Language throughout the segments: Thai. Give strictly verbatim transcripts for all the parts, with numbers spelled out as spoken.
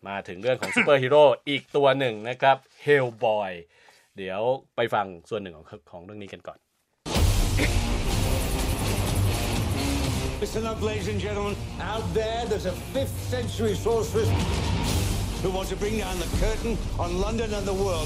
มาถึงเรื่องของซูเปอร์ฮีโร่อีกตัวหนึ่งนะครับ Hellboy เดี๋ยวไปฟังส่วนหนึ่งของของเรื่องนี้กันก่อน Listen up, ladies and gentlemen. Out there, there's a fifth century sorceress who wants to bring down the curtain on London and the world.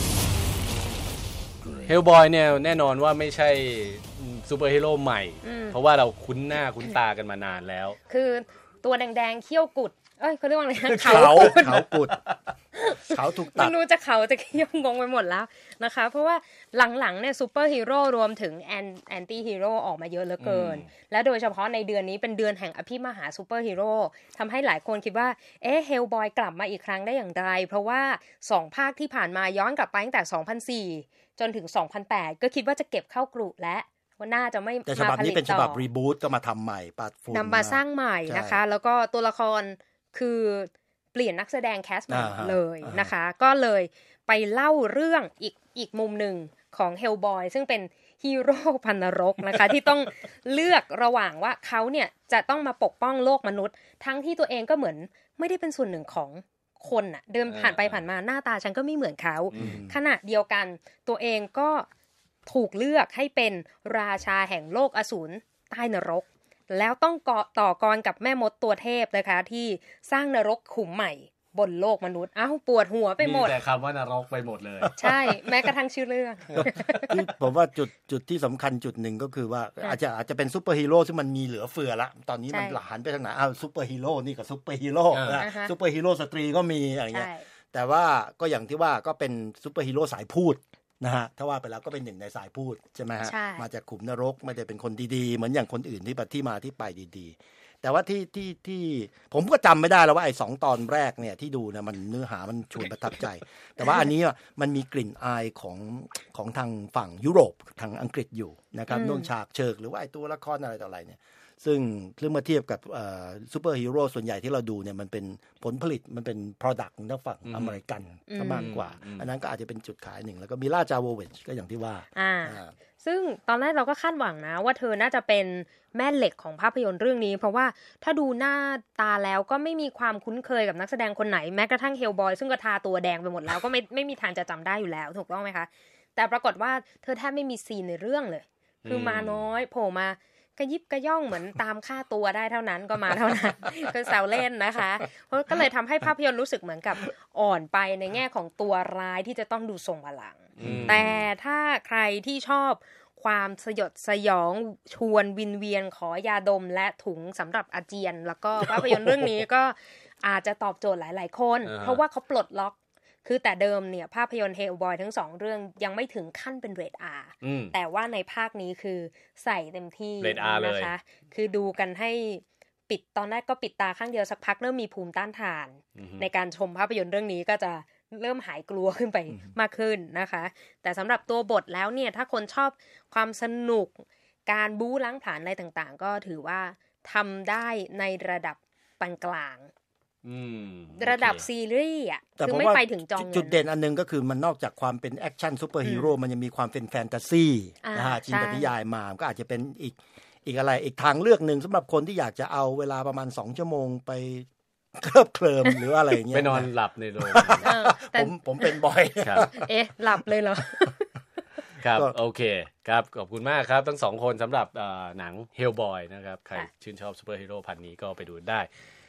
Hellboy เนี่ยแน่นอนว่าไม่ใช่ซูเปอร์ฮีโร่ใหม่เพราะว่าเราคุ้นหน้าคุ้นตากันมานานแล้วคือตัวแดงๆเขี้ยวกุดเอ้ยเขาเรียกว่าอะไรนะเขาเขากุดเขาถูกตัดไม่รู้จะเขาจะเขี้ยวงงไปหมดแล้วนะคะเพราะว่าหลังๆเนี่ยซูเปอร์ฮีโร่รวมถึงแอนแอนตี้ฮีโร่ออกมาเยอะเหลือเกินและโดยเฉพาะในเดือนนี้เป็นเดือนแห่งอภิมหาซูเปอร์ฮีโร่ทำให้หลายคนคิดว่าเอ๊ะเฮลบอยกลับมาอีกครั้งได้อย่างไรเพราะว่าสองภาคที่ผ่านมาย้อนกลับไปตั้งแต่สองพันสี่จนถึงสองพันแปดก็คิดว่าจะเก็บเข้ากรุและว่าน่าจะไม่แต่ฉบับนี้เป็นฉบับรีบูตก็มาทำใหม่ปัดฝุ่นนำมาสร้างใหม่นะคะแล้วก็ตัวละครคือเปลี่ยนนักแสดงแคสต์ใหม่เลยนะคะก็เลยไปเล่าเรื่องอีกอีกมุมหนึ่งของ Hellboy ซึ่งเป็นฮีโร่พันนรกนะคะ ที่ต้องเลือกระหว่างว่าเขาเนี่ยจะต้องมาปกป้องโลกมนุษย์ทั้งที่ตัวเองก็เหมือนไม่ได้เป็นส่วนหนึ่งของคนน่ะเดินผ่านไปผ่านมาหน้าตาฉันก็ไม่เหมือนเขาขณะเดียวกันตัวเองก็ถูกเลือกให้เป็นราชาแห่งโลกอสูรใต้นรกแล้วต้องต่อกรกับแม่มดตัวเทพนะคะที่สร้างนรกขุมใหม่บนโลกมนุษย์อ้าวปวดหัวไปหมดมีแต่คำว่านรกไปหมดเลยใช่แม้กระทั่งชื่อเรื่องผมว่าจุดจุดที่สำคัญจุดหนึ่งก็คือว่าอาจจะอาจจะเป็นซูเปอร์ฮีโร่ซึ่งมันมีเหลือเฟือละตอนนี้มันหลานไปทางไหนอ้าวซูเปอร์ฮีโร่นี่กับซูเปอร์ฮีโร่ซูเปอร์ฮีโร่สตรีก็มีอะไรเงี้ยแต่ว่าก็อย่างที่ว่าก็เป็นซูเปอร์ฮีโร่สายพูดนะฮะถ้าว่าไปแล้วก็เป็นหนึ่งในสายพูดใช่ไหมฮะมาจากขุมนรกไม่ได้เป็นคนดีๆเหมือนอย่างคนอื่นที่ที่มาที่ไปดีๆแต่ว่าที่ที่ที่ผมก็จำไม่ได้แล้วว่าไอ้สองตอนแรกเนี่ยที่ดูเนี่ยมันเนื้อหามันชวนประทับใจแต่ว่าอันนี้มันมีกลิ่นอายของของทางฝั่งยุโรปทางอังกฤษอยู่นะครับโน่นฉากเชิกหรือว่าไอ้ตัวละครอะไรต่ออะไรเนี่ยซึ่งเรื่องมาเทียบกับซูเปอร์ฮีโร่ส่วนใหญ่ที่เราดูเนี่ยมันเป็นผลผลิตมันเป็น product ของทางฝั่งอเมริกันซะมากกว่าอันนั้นก็อาจจะเป็นจุดขายหนึ่งแล้วก็มิล่าจาโวเวชก็อย่างที่ว่าซึ่งตอนแรกเราก็คาดหวังนะว่าเธอน่าจะเป็นแม่เหล็กของภาพยนตร์เรื่องนี้เพราะว่าถ้าดูหน้าตาแล้วก็ไม่มีความคุ้นเคยกับนักแสดงคนไหนแม้กระทั่งเฮลบอยซึ่งก็ทาตัวแดงไปหมดแล้วก็ไม่ไม่มีทางจะจำได้อยู่แล้วถูกต้องไหมคะแต่ปรากฏว่าเธอแทบไม่มีซีนในเรื่องเลยคือมาน้อยโผล่มากระยิบกระย่องเหมือนตามค่าตัวได้เท่านั้นก็มาเท่านั้นคือแซวเล่นนะคะเพราะก็เลยทำให้ภาพยนตร์รู้สึกเหมือนกับอ่อนไปในแง่ของตัวร้ายที่จะต้องดูทรงพลังแต่ถ้าใครที่ชอบความสยดสยองชวนวินเวียนขอยาดมและถุงสำหรับอาเจียนแล้วก็ภาพยนตร์เรื่องนี้ก็อาจจะตอบโจทย์หลายๆคนเพราะว่าเขาปลดล็อกคือแต่เดิมเนี่ยภาพยนตร์ Hellboy ทั้งสองเรื่องยังไม่ถึงขั้นเป็นเรท อาร์ แต่ว่าในภาคนี้คือใส่เต็มที่นะคะคือดูกันให้ปิดตอนแรกก็ปิดตาข้างเดียวสักพักเริ่มมีภูมิต้านทานในการชมภาพยนตร์เรื่องนี้ก็จะเริ่มหายกลัวขึ้นไปมากขึ้นนะคะแต่สำหรับตัวบทแล้วเนี่ยถ้าคนชอบความสนุกการบู๊ล้างผลาญอะไรต่างๆก็ถือว่าทำได้ในระดับปานกลางระดับซีรีส์อ่ะคือไม่ไปถึงจองจุดเด่นอันนึงก็คือมันนอกจากความเป็นแอคชั่นซูเปอร์ฮีโร่มันยังมีความเป็นแฟนตาซีนะฮะจินตนิยายมาก็อาจจะเป็นอีกอีกอะไรอีกทางเลือกนึงสำหรับคนที่อยากจะเอาเวลาประมาณสองชั่วโมงไปเคลิบเคลิมหรืออะไรอย่างเงี้ยไปนอนหลับในโรงผมผมเป็นบ่อยเอ๊ะหลับเลยเหรอครับโอเคครับขอบคุณมากครับทั้งสองคนสำหรับหนัง Hellboy นะครับใครชื่นชอบซูเปอร์ฮีโร่พันนี้ก็ไปดูได้